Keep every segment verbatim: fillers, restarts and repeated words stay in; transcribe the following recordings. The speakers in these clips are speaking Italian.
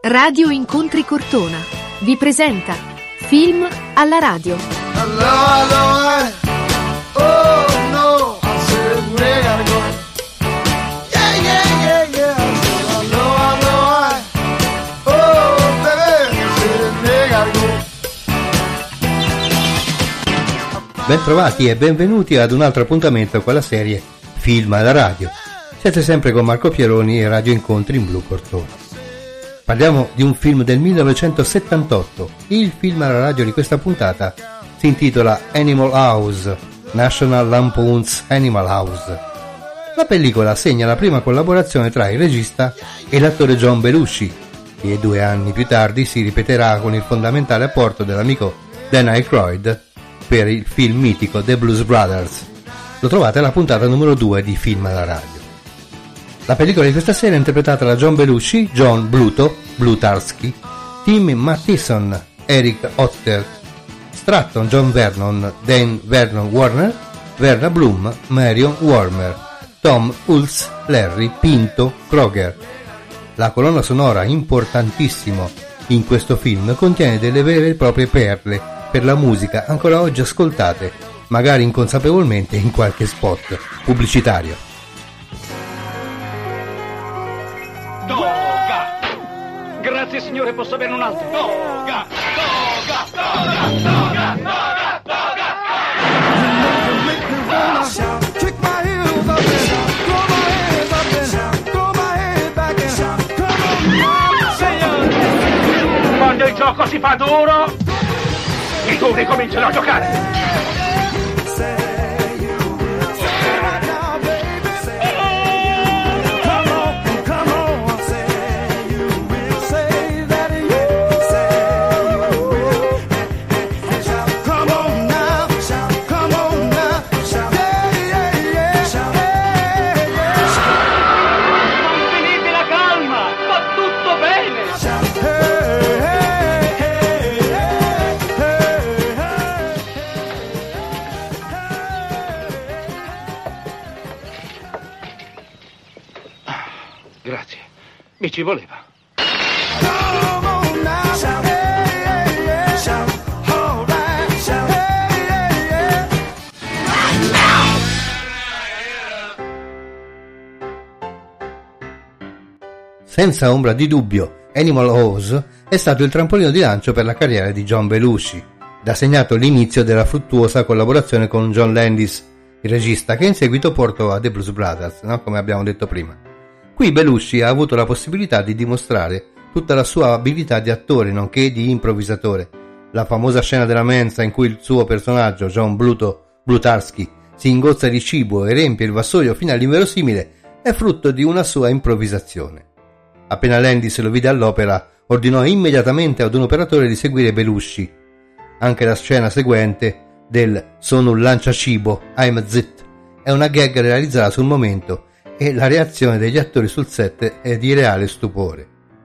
Radio Incontri Cortona vi presenta Film alla radio. Hello, hello, I, oh no, I said we gotta go. Yeah, yeah, yeah, yeah. I said hello, hello, I, oh baby, I said we gotta go. Bentrovati e benvenuti ad un altro appuntamento con la serie Film alla radio. Siete sempre con Marco Pieroni e Radio Incontri in Blu Cortona. Parliamo di un film del millenovecentosettantotto. Il film alla radio di questa puntata si intitola Animal House, National Lampoon's Animal House. La pellicola segna la prima collaborazione tra il regista e l'attore John Belushi, che due anni più tardi si ripeterà con il fondamentale apporto dell'amico Dan Aykroyd per il film mitico The Blues Brothers. Lo trovate alla puntata numero due di Film alla radio. La pellicola di questa sera è interpretata da John Belushi, John Bluto, Blutarsky, Tim Matheson, Eric Otter, Stratton, John Vernon, Dan Vernon Warner, Verna Bloom, Marion Warmer, Tom Hulce, Larry Pinto Kroger. La colonna sonora, importantissimo in questo film, contiene delle vere e proprie perle per la musica ancora oggi ascoltate, magari inconsapevolmente in qualche spot pubblicitario. Toga! Grazie signore, posso averne un altro? Toga! Toga! Toga! Toga! Toga! Toga! Kick my heels up and throw my hands up and throw my head back and come on, signore. Quando il gioco si fa duro, i duri cominciano a giocare. Grazie, mi ci voleva. Senza ombra di dubbio, Animal House è stato il trampolino di lancio per la carriera di John Belushi, da segnato l'inizio della fruttuosa collaborazione con John Landis, il regista, che in seguito portò a The Blues Brothers, no? Come abbiamo detto prima. Qui Belushi ha avuto la possibilità di dimostrare tutta la sua abilità di attore nonché di improvvisatore. La famosa scena della mensa in cui il suo personaggio, John Bluto Blutarsky, si ingozza di cibo e riempie il vassoio fino all'inverosimile è frutto di una sua improvvisazione. Appena Landis lo vide all'opera, ordinò immediatamente ad un operatore di seguire Belushi. Anche la scena seguente del "sono un lanciacibo, I'm zit" è una gag realizzata sul momento e la reazione degli attori sul set è di reale stupore.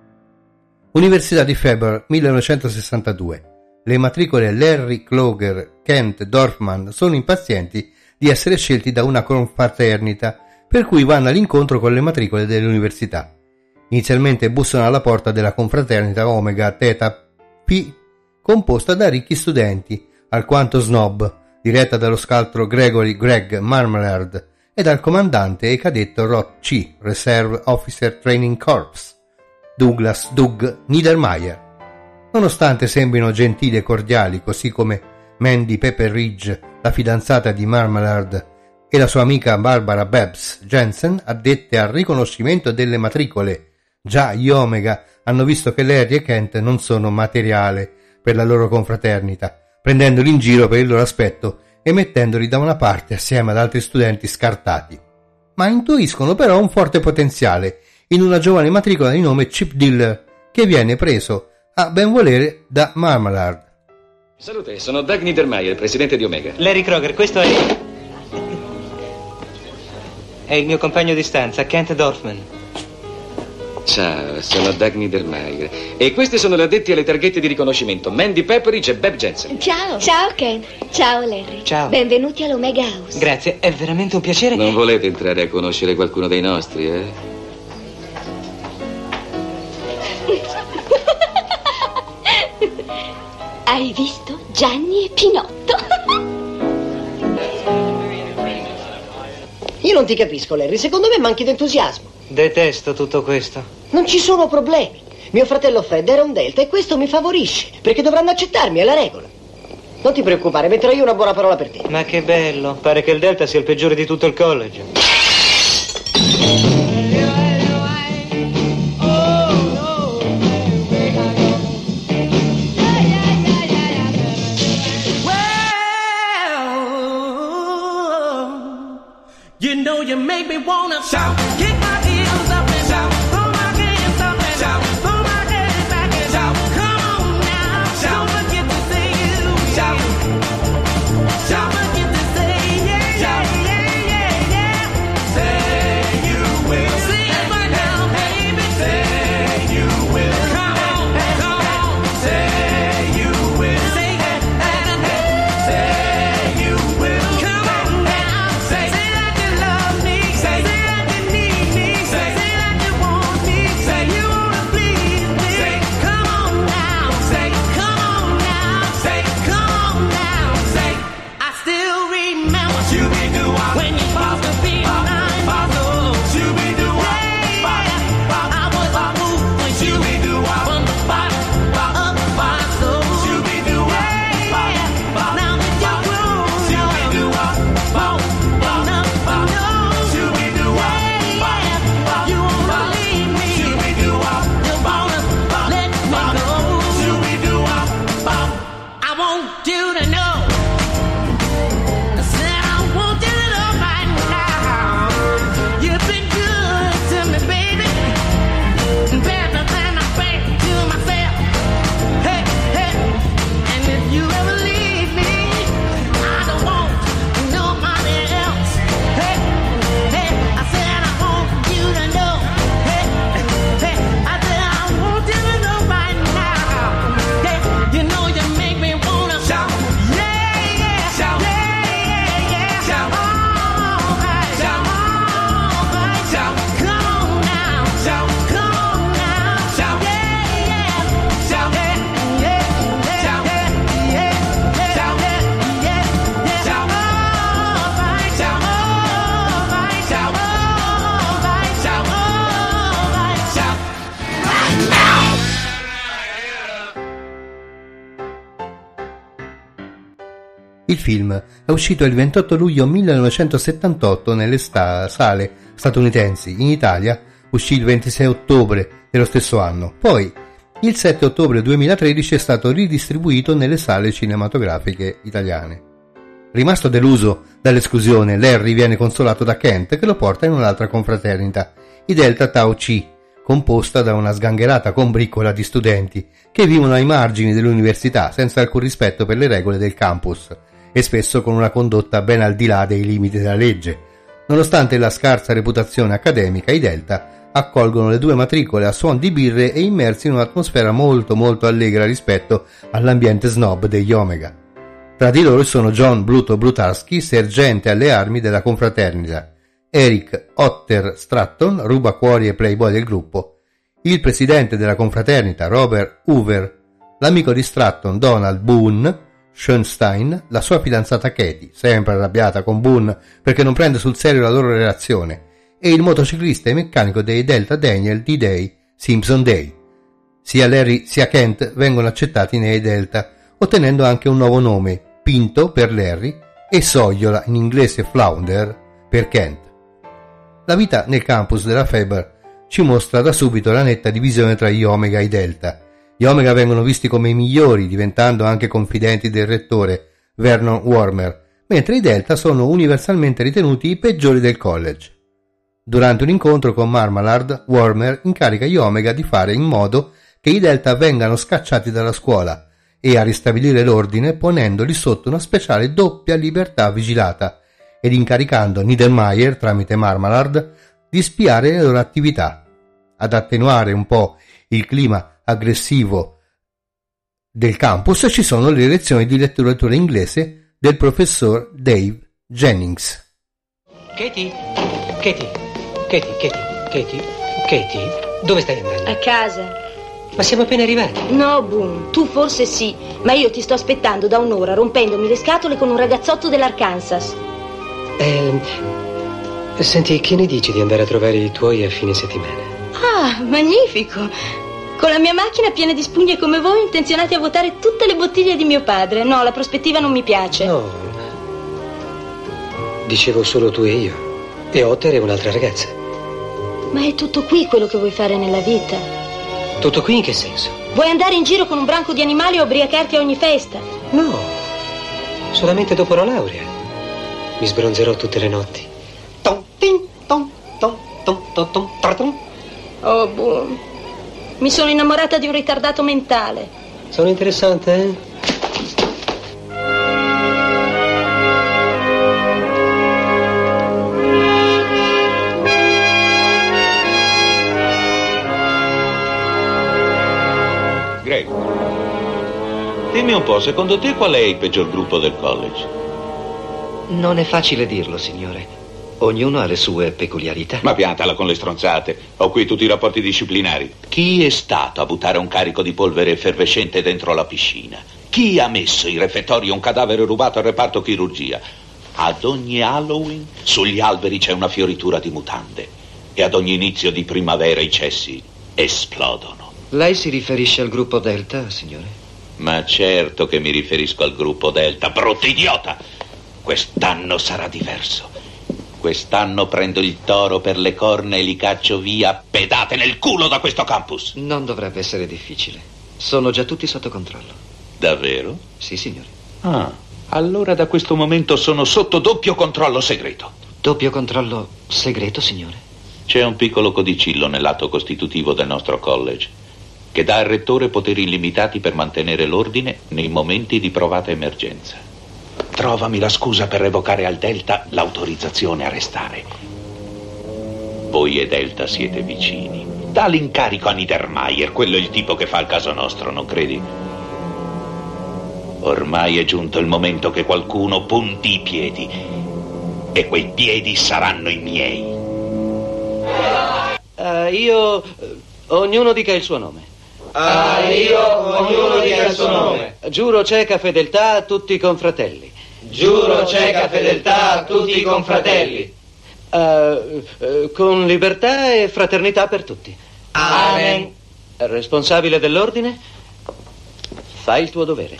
Università di Faber, millenovecentosessantadue. Le matricole Larry Kroger, Kent Dorfman sono impazienti di essere scelti da una confraternita, per cui vanno all'incontro con le matricole dell'università. Inizialmente bussano alla porta della confraternita Omega Theta Pi, composta da ricchi studenti, alquanto snob, diretta dallo scaltro Gregory Greg Marmalard e dal comandante e cadetto Rod C. Reserve Officer Training Corps, Douglas Doug Niedermeyer. Nonostante sembrino gentili e cordiali, così come Mandy Pepperidge, la fidanzata di Marmalard, e la sua amica Barbara Babs Jensen, addette al riconoscimento delle matricole, già gli Omega hanno visto che Larry e Kent non sono materiale per la loro confraternita, prendendoli in giro per il loro aspetto e mettendoli da una parte assieme ad altri studenti scartati. Ma intuiscono però un forte potenziale in una giovane matricola di nome Chip Diller, che viene preso a benvolere da Marmalard. Salute, sono Doug Niedermeyer, presidente di Omega. Larry Kroger, questo è... è il mio compagno di stanza, Kent Dorfman. Ciao, sono Doug Niedermeyer. E questi sono gli addetti alle targhette di riconoscimento, Mandy Pepperidge e Beb Jensen. Ciao. Ciao, Ken. Ciao, Larry. Ciao. Benvenuti all'Omega House. Grazie, è veramente un piacere. Non volete entrare a conoscere qualcuno dei nostri, eh? Hai visto Gianni e Pinotto? Io non ti capisco, Larry. Secondo me manchi d'entusiasmo. Detesto tutto questo. Non ci sono problemi. Mio fratello Fred era un Delta e questo mi favorisce, perché dovranno accettarmi, è la regola. Non ti preoccupare, metterò io una buona parola per te. Ma che bello. Pare che il Delta sia il peggiore di tutto il college. You know you make me wanna shout, kick my heels up and shout, throw my hands up and shout, throw my head back and shout. Come on now, shout, don't forget to say you, shout, shout, don't forget to say yeah, yeah, yeah, yeah, yeah. Say you will, say it right now, baby. Say you will, come on, come on. Say you will, say it, say you will, come on now, say. Il film è uscito il ventotto luglio millenovecentosettantotto nelle sta- sale statunitensi. In Italia uscì il ventisei ottobre dello stesso anno. Poi, il sette ottobre duemilatredici, è stato ridistribuito nelle sale cinematografiche italiane. Rimasto deluso dall'esclusione, Larry viene consolato da Kent, che lo porta in un'altra confraternita, i Delta Tau Chi, composta da una sgangherata combriccola di studenti che vivono ai margini dell'università senza alcun rispetto per le regole del campus e spesso con una condotta ben al di là dei limiti della legge. Nonostante la scarsa reputazione accademica, i Delta accolgono le due matricole a suon di birre e immersi in un'atmosfera molto molto allegra rispetto all'ambiente snob degli Omega. Tra di loro sono John Bluto Brutarski, sergente alle armi della confraternita, Eric Otter Stratton, rubacuori e playboy del gruppo, il presidente della confraternita Robert Hoover, l'amico di Stratton Donald Boone Schoenstein, la sua fidanzata Katie, sempre arrabbiata con Boone perché non prende sul serio la loro relazione, e il motociclista e meccanico dei Delta Daniel D-Day Simpson Day. Sia Larry sia Kent vengono accettati nei Delta, ottenendo anche un nuovo nome, Pinto per Larry e Sogliola, in inglese Flounder, per Kent. La vita nel campus della Faber ci mostra da subito la netta divisione tra gli Omega e i Delta. Gli Omega vengono visti come i migliori, diventando anche confidenti del rettore, Vernon Warmer, mentre i Delta sono universalmente ritenuti i peggiori del college. Durante un incontro con Marmalard, Warmer incarica gli Omega di fare in modo che i Delta vengano scacciati dalla scuola e a ristabilire l'ordine ponendoli sotto una speciale doppia libertà vigilata ed incaricando Niedermeyer, tramite Marmalard, di spiare le loro attività. Ad attenuare un po' il clima aggressivo del campus ci sono le lezioni di letteratura inglese del professor Dave Jennings. Katie, Katie, Katie, Katie, Katie, Katie, dove stai andando? A casa. Ma siamo appena arrivati. No, Boone, tu forse sì, ma io ti sto aspettando da un'ora rompendomi le scatole con un ragazzotto dell'Arkansas. Eh, senti, che ne dici di andare a trovare i tuoi a fine settimana? Ah, magnifico! Con la mia macchina piena di spugne come voi, intenzionati a vuotare tutte le bottiglie di mio padre. No, la prospettiva non mi piace. No. Dicevo solo tu e io. E Otter e un'altra ragazza. Ma è tutto qui quello che vuoi fare nella vita? Tutto qui in che senso? Vuoi andare in giro con un branco di animali e ubriacarti a ogni festa? No, solamente dopo la laurea. Mi sbronzerò tutte le notti. Tom, tin, tom, tom, tom, tom, tom, tom, tom. Oh, Boone, mi sono innamorata di un ritardato mentale. Sono interessante, eh? Greg, dimmi un po', secondo te qual è il peggior gruppo del college? Non è facile dirlo, signore. Ognuno ha le sue peculiarità. Ma piantala con le stronzate. Ho qui tutti i rapporti disciplinari. Chi è stato a buttare un carico di polvere effervescente dentro la piscina? Chi ha messo in refettorio un cadavere rubato al reparto chirurgia? Ad ogni Halloween sugli alberi c'è una fioritura di mutande. E ad ogni inizio di primavera i cessi esplodono. Lei si riferisce al gruppo Delta, signore? Ma certo che mi riferisco al gruppo Delta, brutto idiota! Quest'anno sarà diverso. Quest'anno prendo il toro per le corna e li caccio via pedate nel culo da questo campus. Non dovrebbe essere difficile. Sono già tutti sotto controllo. Davvero? Sì, signore. Ah, allora da questo momento sono sotto doppio controllo segreto. Doppio controllo segreto, signore? C'è un piccolo codicillo nell'atto costitutivo del nostro college che dà al rettore poteri illimitati per mantenere l'ordine nei momenti di provata emergenza. Trovami la scusa per revocare al Delta l'autorizzazione a restare. Voi e Delta siete vicini. Dà l'incarico a Niedermayer, quello è il tipo che fa il caso nostro, non credi? Ormai è giunto il momento che qualcuno punti i piedi. E quei piedi saranno i miei. Uh, io... ognuno dica il suo nome. Ah, io, ognuno dica il suo nome. Giuro cieca fedeltà a tutti i confratelli. Giuro cieca fedeltà a tutti i confratelli. Uh, uh, con libertà e fraternità per tutti. Amen. Responsabile dell'ordine, fai il tuo dovere.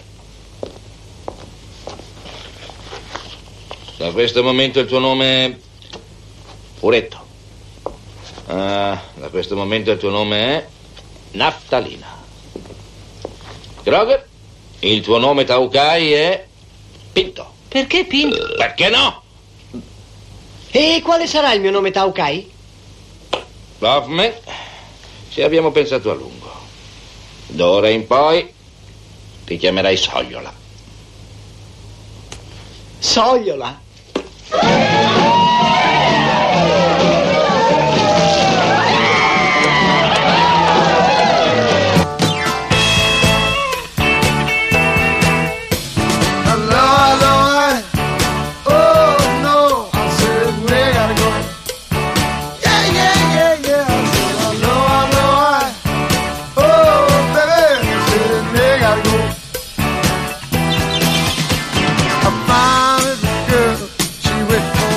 Da questo momento il tuo nome è Furetto. Ah, da questo momento il tuo nome è Naftalina. Grover, il tuo nome Taukai è Pinto. Perché Pinto? Uh, perché no? E quale sarà il mio nome Taukai? Hoffman, ci abbiamo pensato a lungo. D'ora in poi ti chiamerai Sogliola. Sogliola? With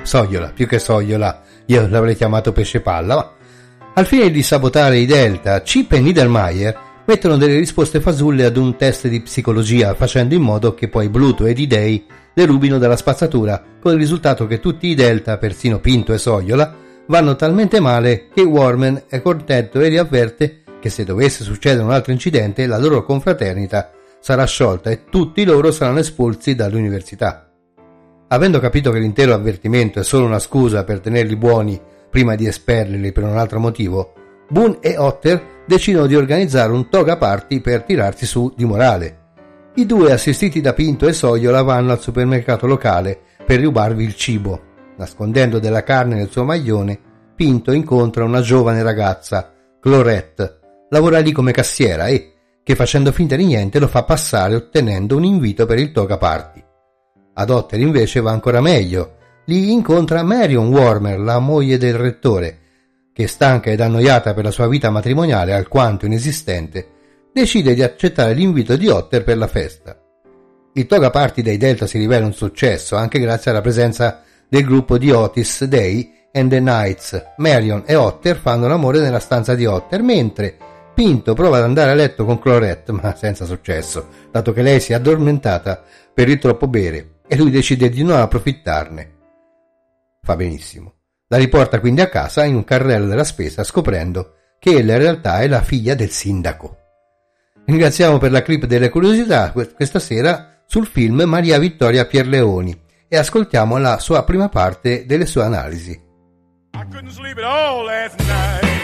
Sogliola, più che Sogliola, io l'avrei chiamato pesce palla, ma al fine di sabotare i Delta, Chip e Niedermeyer mettono delle risposte fasulle ad un test di psicologia, facendo in modo che poi Bluto ed i dei derubino dalla spazzatura, con il risultato che tutti i Delta, persino Pinto e Sogliola, vanno talmente male che Worman è contento e li avverte che se dovesse succedere un altro incidente la loro confraternita sarà sciolta e tutti loro saranno espulsi dall'università. Avendo capito che l'intero avvertimento è solo una scusa per tenerli buoni prima di esperlerli per un altro motivo, Boone e Otter decidono di organizzare un toga party per tirarsi su di morale. I due, assistiti da Pinto e Sogliola, vanno al supermercato locale per rubarvi il cibo. Nascondendo della carne nel suo maglione, Pinto incontra una giovane ragazza, Clorette, lavora lì come cassiera e, che facendo finta di niente, lo fa passare ottenendo un invito per il toga party. Ad Otter invece va ancora meglio. Lì incontra Marion Wormer, la moglie del rettore, che, stanca ed annoiata per la sua vita matrimoniale alquanto inesistente, decide di accettare l'invito di Otter per la festa. Il toga party dei Delta si rivela un successo anche grazie alla presenza del gruppo di Otis Day and the Knights. Marion e Otter fanno l'amore nella stanza di Otter, mentre Pinto prova ad andare a letto con Clorette, ma senza successo, dato che lei si è addormentata per il troppo bere e lui decide di non approfittarne. Fa benissimo. La riporta quindi a casa in un carrello della spesa, scoprendo che ella in realtà è la figlia del sindaco. Ringraziamo per la clip delle curiosità questa sera sul film Maria Vittoria Pierleoni e ascoltiamo la sua prima parte delle sue analisi. I couldn't sleep at all last night,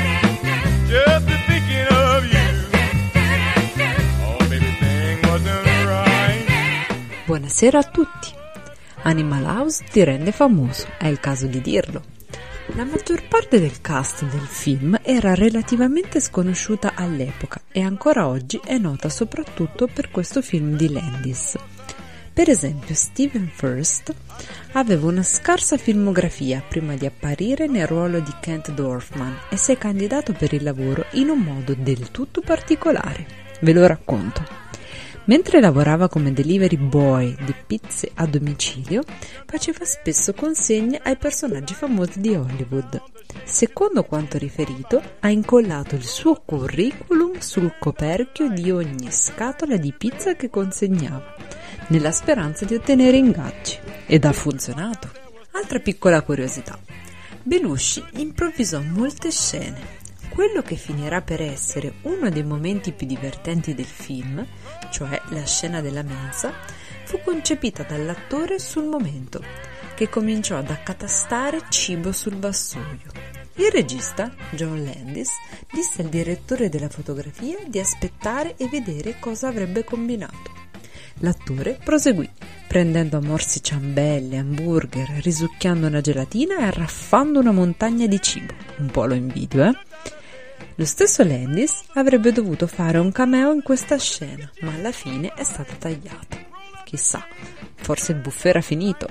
just thinking of you. Oh, baby, thing wasn't right. Buonasera a tutti. Animal House ti rende famoso, è il caso di dirlo. La maggior parte del cast del film era relativamente sconosciuta all'epoca e ancora oggi è nota soprattutto per questo film di Landis. Per esempio, Stephen Furst aveva una scarsa filmografia prima di apparire nel ruolo di Kent Dorfman e si è candidato per il lavoro in un modo del tutto particolare. Ve lo racconto. Mentre lavorava come delivery boy di pizze a domicilio, faceva spesso consegne ai personaggi famosi di Hollywood. Secondo quanto riferito, ha incollato il suo curriculum sul coperchio di ogni scatola di pizza che consegnava, nella speranza di ottenere ingaggi. Ed ha funzionato. Altra piccola curiosità. Belushi improvvisò molte scene. Quello che finirà per essere uno dei momenti più divertenti del film, cioè la scena della mensa, fu concepita dall'attore sul momento, che cominciò ad accatastare cibo sul vassoio. Il regista, John Landis, disse al direttore della fotografia di aspettare e vedere cosa avrebbe combinato. L'attore proseguì, prendendo a morsi ciambelle, hamburger, risucchiando una gelatina e arraffando una montagna di cibo. Un po' lo invidio, eh? Lo stesso Landis avrebbe dovuto fare un cameo in questa scena, ma alla fine è stato tagliato. Chissà, forse il buffet era finito.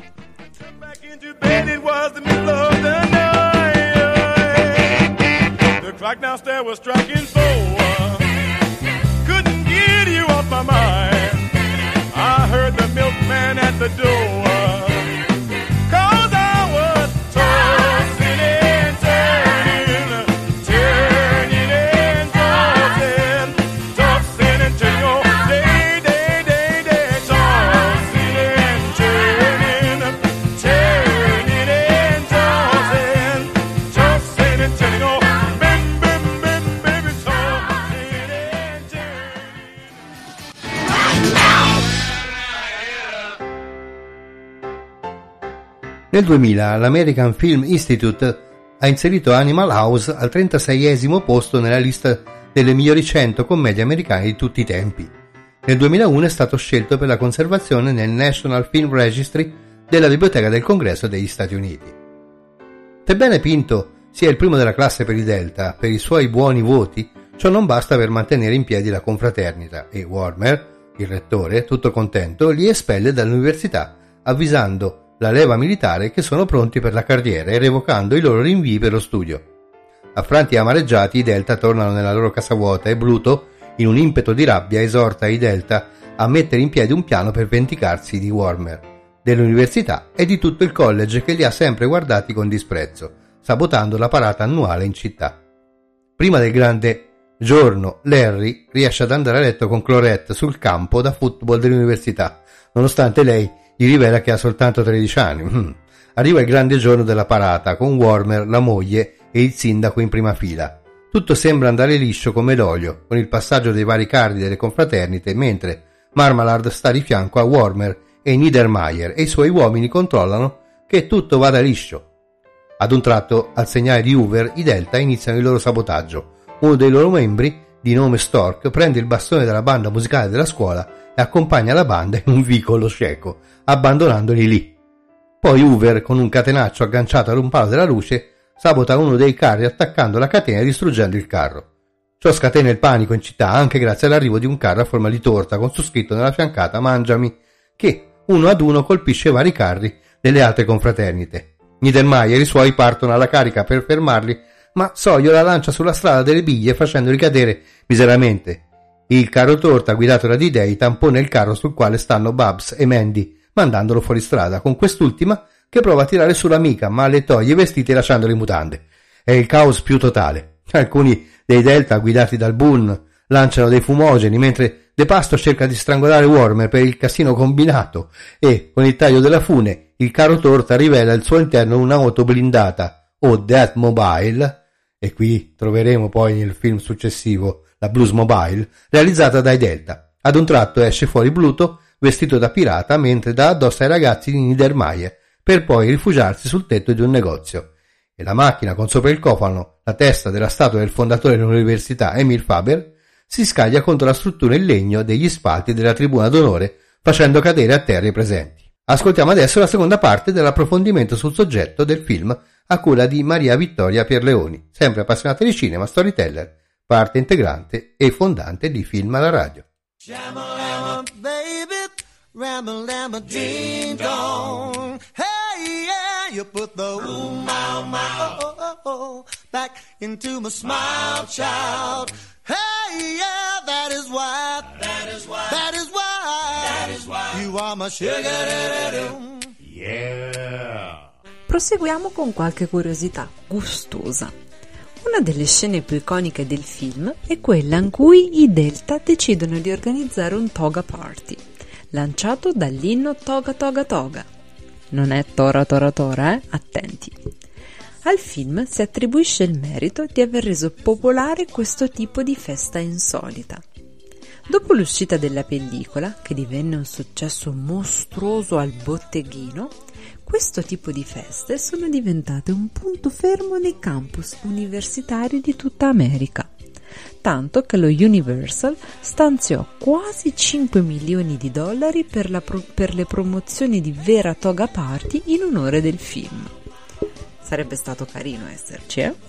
Nel duemila l'American Film Institute ha inserito Animal House al trentaseiesimo posto nella lista delle migliori cento commedie americane di tutti i tempi. Nel duemilauno è stato scelto per la conservazione nel National Film Registry della Biblioteca del Congresso degli Stati Uniti. Sebbene Pinto sia il primo della classe per i Delta per i suoi buoni voti, ciò non basta per mantenere in piedi la confraternita e Wormer, il rettore, tutto contento, li espelle dall'università, avvisando la leva militare che sono pronti per la carriera e revocando i loro rinvii per lo studio. Affranti e amareggiati, i Delta tornano nella loro casa vuota e Bluto, in un impeto di rabbia, esorta i Delta a mettere in piedi un piano per vendicarsi di Wormer. dell'università e di tutto il college che li ha sempre guardati con disprezzo, sabotando la parata annuale in città. Prima del grande giorno, Larry riesce ad andare a letto con Clorette sul campo da football dell'università, nonostante lei gli rivela che ha soltanto tredici anni. Mm. Arriva il grande giorno della parata, con Wormer, la moglie e il sindaco in prima fila. Tutto sembra andare liscio come l'olio, con il passaggio dei vari cardi delle confraternite, mentre Marmalade sta di fianco a Wormer e Niedermayer e i suoi uomini controllano che tutto vada liscio. Ad un tratto, al segnale di Hoover, i Delta iniziano il loro sabotaggio. Uno dei loro membri, di nome Stork, prende il bastone della banda musicale della scuola e accompagna la banda in un vicolo cieco, abbandonandoli lì. Poi Hoover, con un catenaccio agganciato ad un palo della luce, sabota uno dei carri attaccando la catena e distruggendo il carro. Ciò scatena il panico in città anche grazie all'arrivo di un carro a forma di torta con su scritto nella fiancata "Mangiami", che uno ad uno colpisce i vari carri delle altre confraternite. Niedermayer e i suoi partono alla carica per fermarli, ma Sawyer la lancia sulla strada delle biglie facendoli cadere miseramente. Il carro torta guidato da D-Day tampona il carro sul quale stanno Babs e Mandy, mandandolo fuori strada, con quest'ultima che prova a tirare su l'amica, ma le toglie i vestiti lasciandole in mutande. È il caos più totale. Alcuni dei Delta, guidati dal Boone, lanciano dei fumogeni, mentre De Pasto cerca di strangolare Wormer per il casino combinato e, con il taglio della fune, il carro torta rivela al suo interno un'auto blindata, o Death Mobile, e qui troveremo poi nel film successivo la Blues Mobile, realizzata dai Delta. Ad un tratto esce fuori Bluto, vestito da pirata, mentre dà addosso ai ragazzi di Niedermayer, per poi rifugiarsi sul tetto di un negozio. E la macchina, con sopra il cofano la testa della statua del fondatore dell'università, Emil Faber, si scaglia contro la struttura in legno degli spalti della tribuna d'onore, facendo cadere a terra i presenti. Ascoltiamo adesso la seconda parte dell'approfondimento sul soggetto del film a cura di Maria Vittoria Pierleoni, sempre appassionata di cinema, storyteller, parte integrante e fondante di Film alla Radio. Shamalama, baby, ramalama, ding dong. Hey, yeah, you put the ooh, my, my, oh, oh, oh, oh, back into my smile, child. Hey, yeah, that is why, that is why, that is why, that is why you are my sugar. Yeah. Proseguiamo con qualche curiosità gustosa. Una delle scene più iconiche del film è quella in cui i Delta decidono di organizzare un toga party, lanciato dall'inno Toga Toga Toga. Non è Tora Tora Tora, eh? Attenti. Al film si attribuisce il merito di aver reso popolare questo tipo di festa insolita. Dopo l'uscita della pellicola, che divenne un successo mostruoso al botteghino, questo tipo di feste sono diventate un punto fermo nei campus universitari di tutta America, tanto che lo Universal stanziò quasi cinque milioni di dollari per, la pro- per le promozioni di Vera Toga Party in onore del film. Sarebbe stato carino esserci, eh?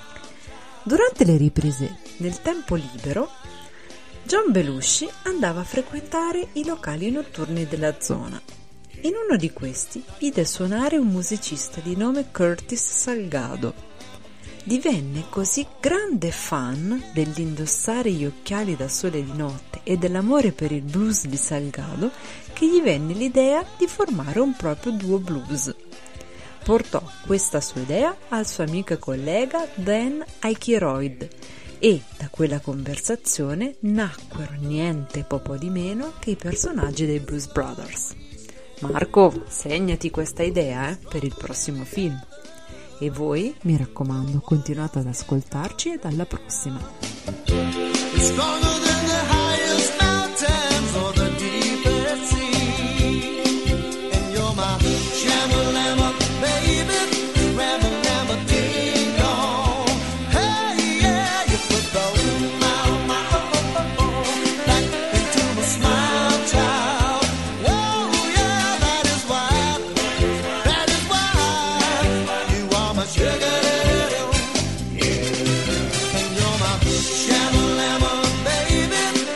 Durante le riprese, nel tempo libero, John Belushi andava a frequentare i locali notturni della zona. In uno di questi vide suonare un musicista di nome Curtis Salgado. Divenne così grande fan dell'indossare gli occhiali da sole di notte e dell'amore per il blues di Salgado che gli venne l'idea di formare un proprio duo blues. Portò questa sua idea al suo amico e collega Dan Aykroyd e da quella conversazione nacquero niente po' di meno che i personaggi dei Blues Brothers. Marco, segnati questa idea eh, per il prossimo film. E voi, mi raccomando, continuate ad ascoltarci e alla prossima. Shamalama, baby.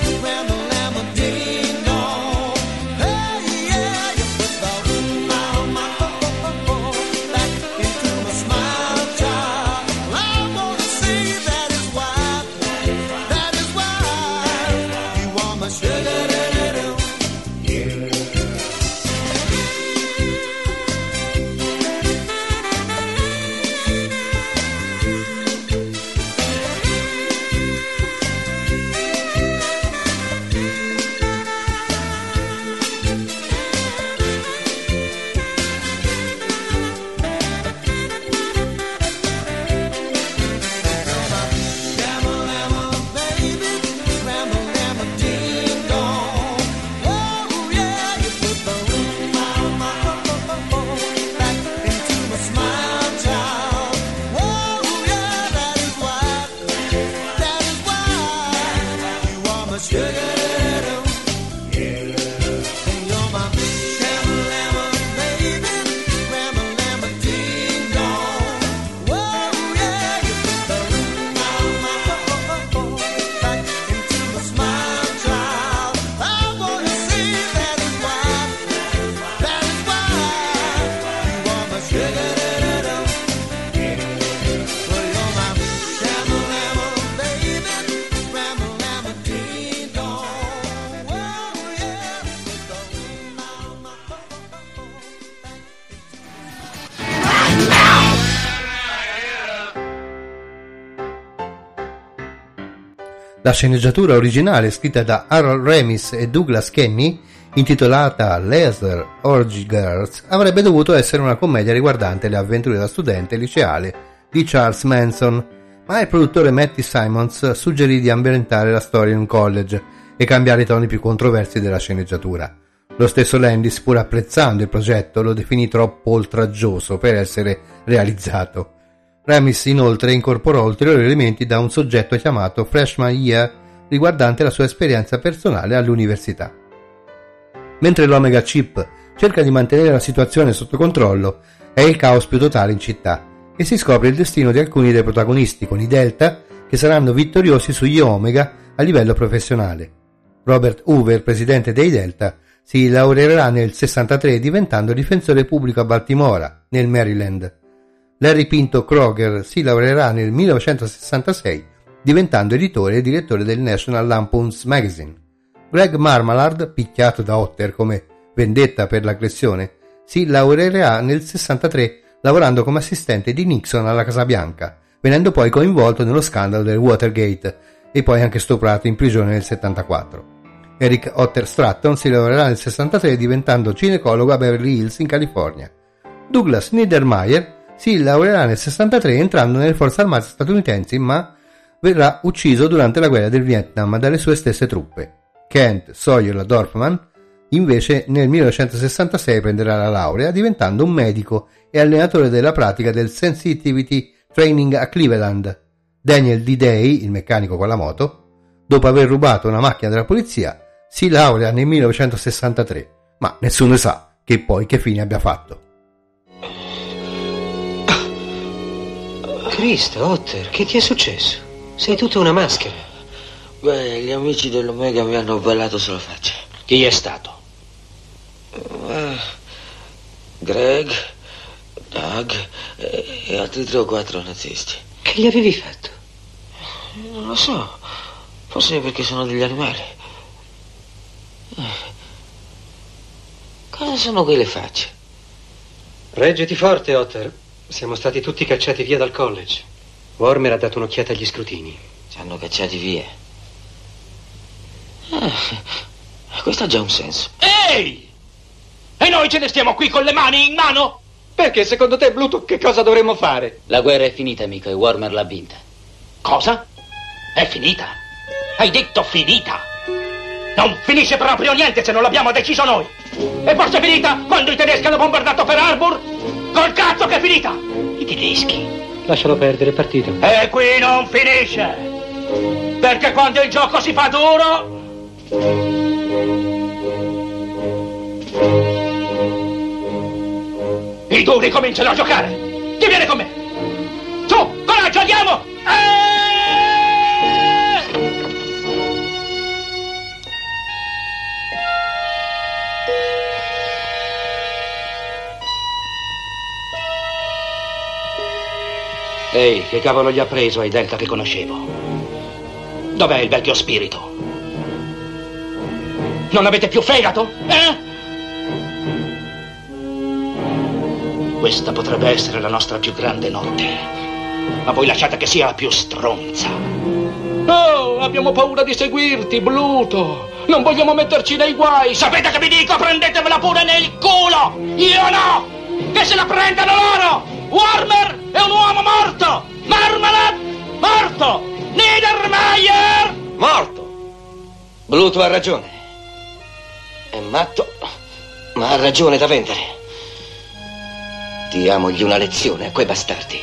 La sceneggiatura originale, scritta da Harold Ramis e Douglas Kenney, intitolata Laser Orgy Girls, avrebbe dovuto essere una commedia riguardante le avventure da studente liceale di Charles Manson, ma il produttore Matty Simons suggerì di ambientare la storia in un college e cambiare i toni più controversi della sceneggiatura. Lo stesso Landis, pur apprezzando il progetto, lo definì troppo oltraggioso per essere realizzato. Ramis inoltre incorporò ulteriori elementi da un soggetto chiamato Freshman Year, riguardante la sua esperienza personale all'università. Mentre l'Omega Chip cerca di mantenere la situazione sotto controllo, è il caos più totale in città e si scopre il destino di alcuni dei protagonisti, con i Delta che saranno vittoriosi sugli Omega a livello professionale. Robert Hoover, presidente dei Delta, si laureerà nel sessantatré diventando difensore pubblico a Baltimora, nel Maryland. Larry Pinto Kroger si laureerà nel millenovecentosessantasei diventando editore e direttore del National Lampoon's Magazine. Greg Marmalard, picchiato da Otter come vendetta per l'aggressione, si laureerà nel sessantatré lavorando come assistente di Nixon alla Casa Bianca, venendo poi coinvolto nello scandalo del Watergate e poi anche stuprato in prigione nel settantaquattro. Eric Otter Stratton si laureerà nel sessantatré diventando ginecologo a Beverly Hills in California. Douglas Niedermeyer si laureerà nel sessantatré entrando nelle forze armate statunitensi, ma verrà ucciso durante la guerra del Vietnam dalle sue stesse truppe. Kent Sawyer Dorfman invece nel millenovecentosessantasei prenderà la laurea diventando un medico e allenatore della pratica del Sensitivity Training a Cleveland. Daniel D. Day, il meccanico con la moto, dopo aver rubato una macchina della polizia, si laurea nel millenovecentosessantatré, ma nessuno sa che poi che fine abbia fatto. Cristo, Otter, che ti è successo? Sei tutta una maschera. Beh, gli amici dell'Omega mi hanno ballato sulla faccia. Chi è stato? Uh, Greg, Doug e, e altri tre o quattro nazisti. Che gli avevi fatto? Non lo so. Forse perché sono degli animali. Cosa sono quelle facce? Reggiti forte, Otter. Siamo stati tutti cacciati via dal college. Wormer ha dato un'occhiata agli scrutini. Ci hanno cacciati via. Ah, questo ha già un senso. Ehi! E noi ce ne stiamo qui con le mani in mano? Perché secondo te, Bluetooth, che cosa dovremmo fare? La guerra è finita, amico, e Wormer l'ha vinta. Cosa? È finita? Hai detto finita? Non finisce proprio niente se non l'abbiamo deciso noi. E forse è finita quando i tedeschi hanno bombardato Pearl Harbor? Col cazzo che è finita! I tedeschi? Lascialo perdere, è partito. E qui non finisce! Perché quando il gioco si fa duro... i duri cominciano a giocare! Chi viene con me? Su, coraggio, andiamo! Eh! Ehi, che cavolo gli ha preso ai Delta che conoscevo? Dov'è il vecchio spirito? Non avete più fegato? Eh? Questa potrebbe essere la nostra più grande notte. Ma voi lasciate che sia la più stronza. Oh, abbiamo paura di seguirti, Bluto. Non vogliamo metterci nei guai. Sapete che vi dico? Prendetevela pure nel culo. Io no. Che se la prendano loro. Wormer è un uomo morto. Marmalade, morto. Niedermeyer, morto. Bluto ha ragione. È matto, ma ha ragione da vendere. Diamogli una lezione a quei bastardi.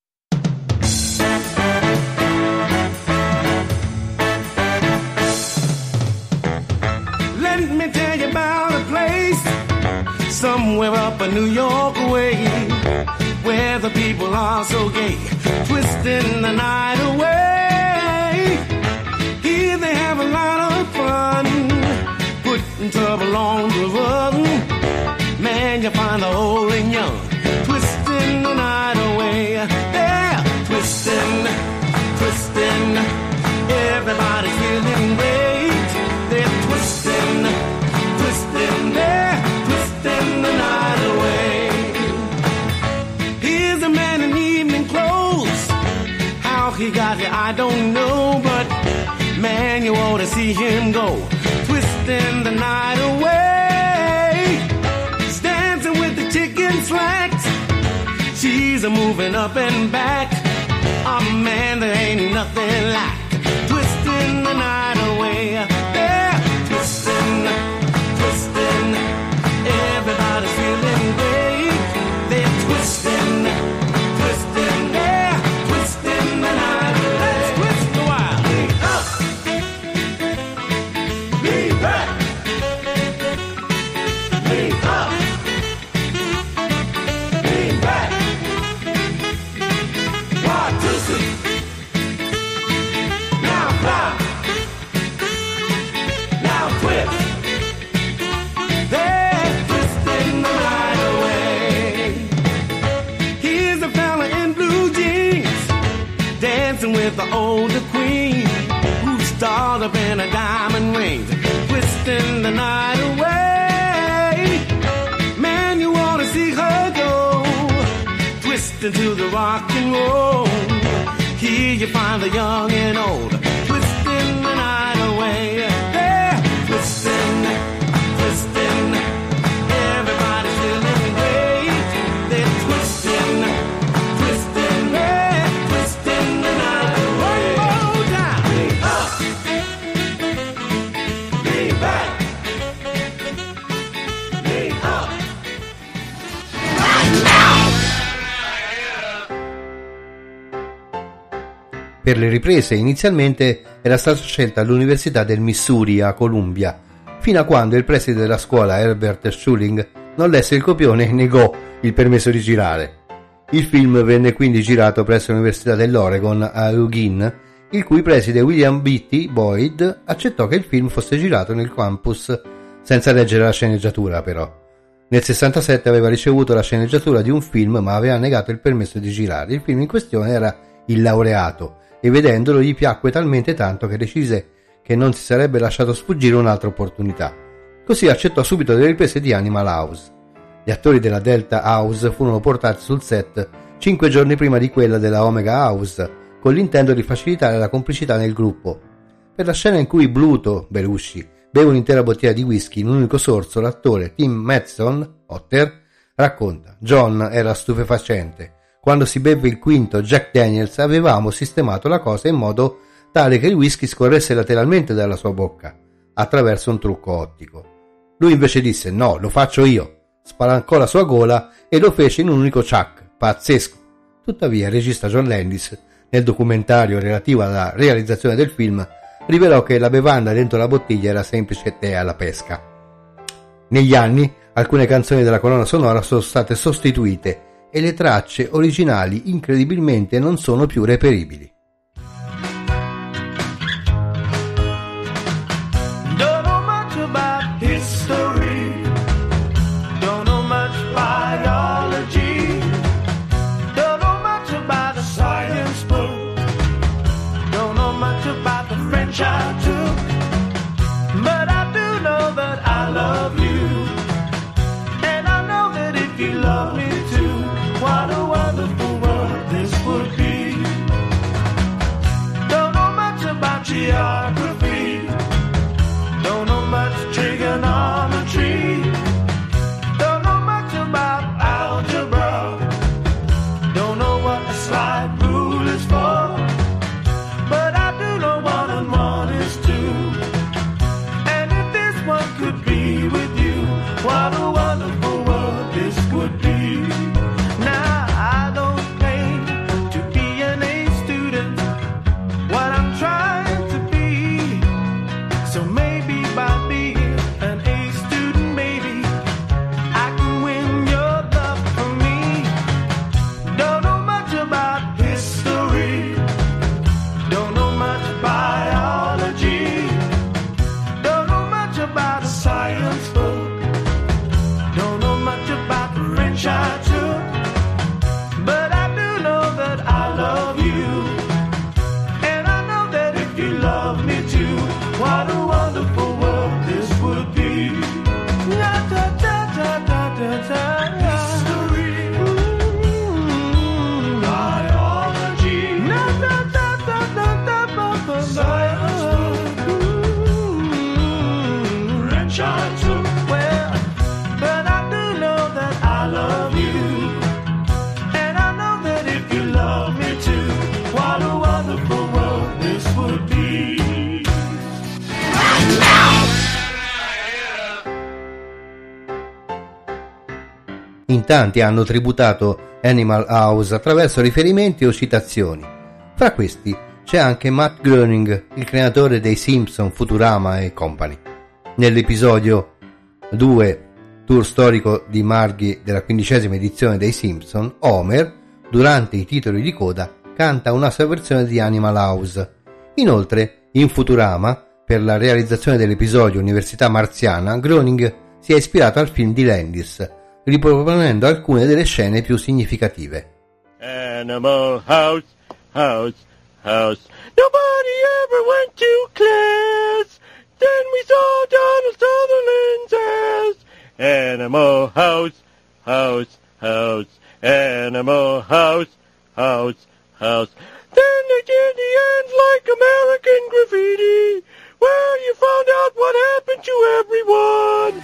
Let me tell you about a place somewhere up in New York way, where the people are so gay, twisting the night away. Here they have a lot of fun, putting trouble on the run. Man, you find the old and young, twisting the night away. Yeah, twisting, twisting, everybody's feeling great. They're twisting, twisting, they're twisting the night away. Here's a man in evening clothes. How he got here, I don't know, but man, you ought to see him go, twisting the night away. He's dancing with the chicken slacks, she's a moving up and back. Oh man, there ain't nothing like twisting the night away. Yeah, twisting, twisting, everybody's feeling great. They're twisting, twisting, yeah, twisting the night away. Let's twist a while. Lean up, lean back, lean up, lean back. One, two, three. Now fly. Now twist. They're twisting the night away. Here's a fella in blue jeans, dancing with the older queen, who's dolled up in a diamond ring, twisting the night away. Man, you wanna see her go, twisting to the rock and roll. Here you find the young and old, twisting the night away. Yeah, twisting, twisting, everybody's feeling great. They're twisting, twisting, yeah, twisting the night away. One more time. Lean up, lean back, lean up. Per le riprese inizialmente era stata scelta l'Università del Missouri a Columbia, fino a quando il preside della scuola Herbert Schuling non lesse il copione e negò il permesso di girare. Il film venne quindi girato presso l'Università dell'Oregon a Eugene, il cui preside William Beatty Boyd accettò che il film fosse girato nel campus senza leggere la sceneggiatura però. Nel sessantasette aveva ricevuto la sceneggiatura di un film ma aveva negato il permesso di girare. Il film in questione era Il laureato e vedendolo gli piacque talmente tanto che decise che non si sarebbe lasciato sfuggire un'altra opportunità. Così accettò subito le riprese di Animal House. Gli attori della Delta House furono portati sul set cinque giorni prima di quella della Omega House, con l'intento di facilitare la complicità nel gruppo. Per la scena in cui Bluto, Belushi, beve un'intera bottiglia di whisky in un unico sorso, l'attore Tim Matheson, Otter, racconta: John era stupefacente. Quando si beve il quinto Jack Daniels avevamo sistemato la cosa in modo tale che il whisky scorresse lateralmente dalla sua bocca, attraverso un trucco ottico. Lui invece disse: no, lo faccio io. Spalancò la sua gola e lo fece in un unico chuck. Pazzesco. Tuttavia il regista John Landis, nel documentario relativo alla realizzazione del film, rivelò che la bevanda dentro la bottiglia era semplice tè alla pesca. Negli anni alcune canzoni della colonna sonora sono state sostituite e le tracce originali incredibilmente non sono più reperibili. Don't know much about history, don't know much biology, don't know much about the science book, don't know much about the French I took, but I do know that I love you, and I know that if you love me too, what a wonderful world this would be. Don't know much about geography, don't know much trigonometry, don't know much about algebra, don't know what a slide rule is for, but I do know one and one is two. And if this one could be with you, what a wonderful world this would be. Now I don't claim to be an A student, what I'm trying to be tanti hanno tributato Animal House attraverso riferimenti o citazioni. Fra questi c'è anche Matt Groening, il creatore dei Simpson, Futurama e Company. Nell'episodio due, tour storico di Margie della quindicesima edizione dei Simpson, Homer, durante i titoli di coda, canta una sua versione di Animal House. Inoltre, in Futurama, per la realizzazione dell'episodio Università Marziana, Groening si è ispirato al film di Landis, riproponendo alcune delle scene più significative. Animal House, House, House. Nobody ever went to class. Then we saw Donald Sutherland's ass. Animal House, House, House. Animal House, House, House. Then they did the ends like American Graffiti, where you found out what happened to everyone.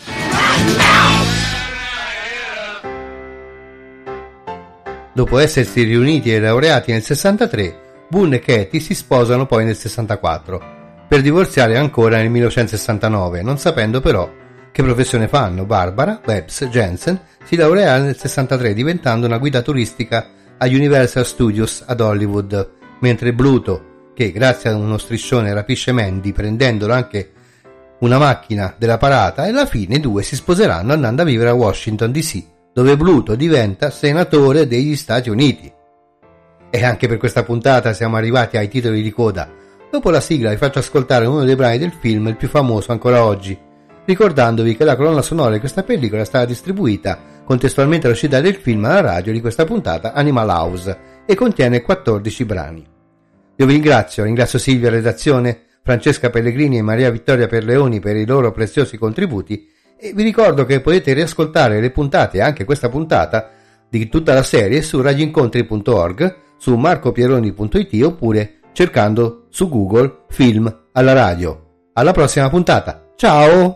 Dopo essersi riuniti e laureati nel sessantatré, Boone e Katie si sposano poi nel sessantaquattro, per divorziare ancora nel millenovecentosessantanove, non sapendo però che professione fanno. Barbara Webbs Jensen si laurea nel sessantatré diventando una guida turistica a Universal Studios ad Hollywood, mentre Bluto, che grazie a uno striscione rapisce Mandy prendendolo anche una macchina della parata, e alla fine i due si sposeranno andando a vivere a Washington D C, dove Bluto diventa senatore degli Stati Uniti. E anche per questa puntata siamo arrivati ai titoli di coda. Dopo la sigla vi faccio ascoltare uno dei brani del film, il più famoso ancora oggi, ricordandovi che la colonna sonora di questa pellicola è stata distribuita contestualmente all'uscita del film alla radio di questa puntata, Animal House, e contiene quattordici brani. Io vi ringrazio, ringrazio Silvia redazione, Francesca Pellegrini e Maria Vittoria Perleoni per i loro preziosi contributi, e vi ricordo che potete riascoltare le puntate, anche questa puntata, di tutta la serie su radioincontri punto org, su marcopieroni punto it oppure cercando su Google Film alla radio. Alla prossima puntata, ciao!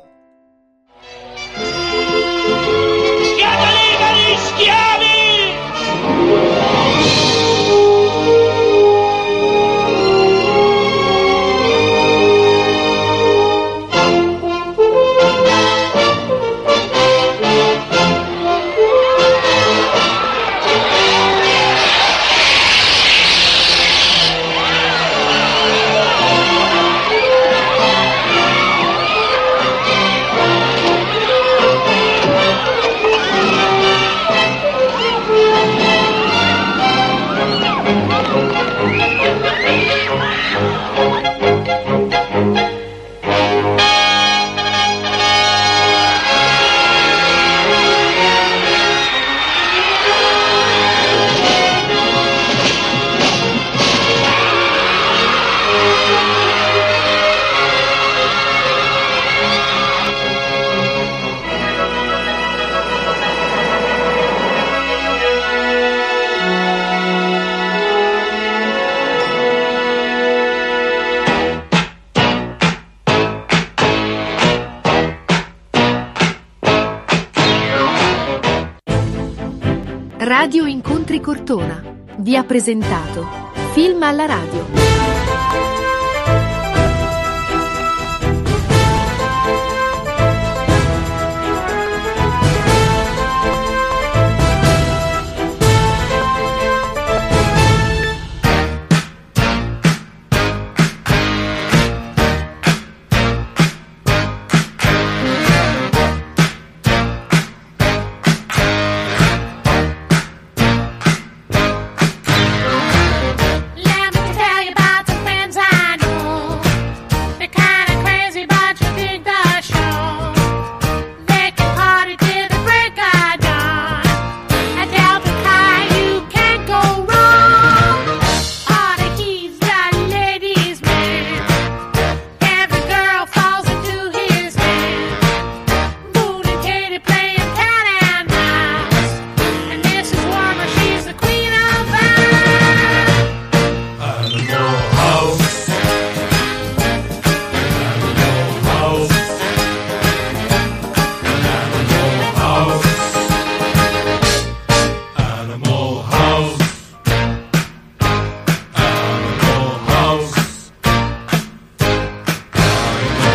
Radio Incontri Cortona vi ha presentato Film alla radio.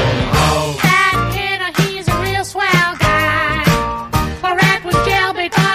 Big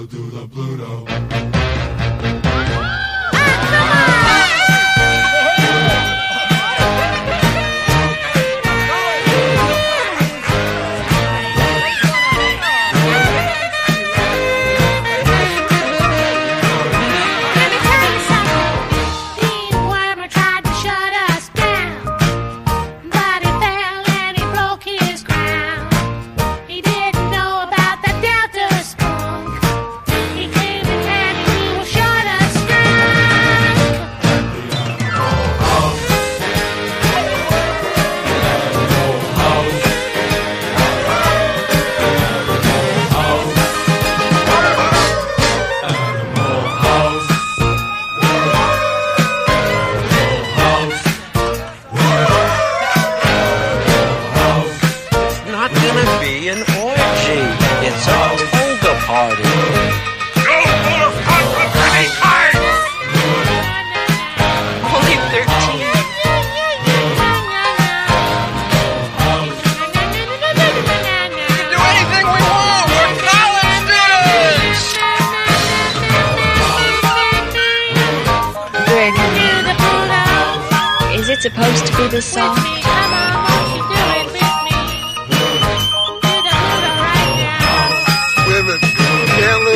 do the Pluto. Supposed to be the song. Women can't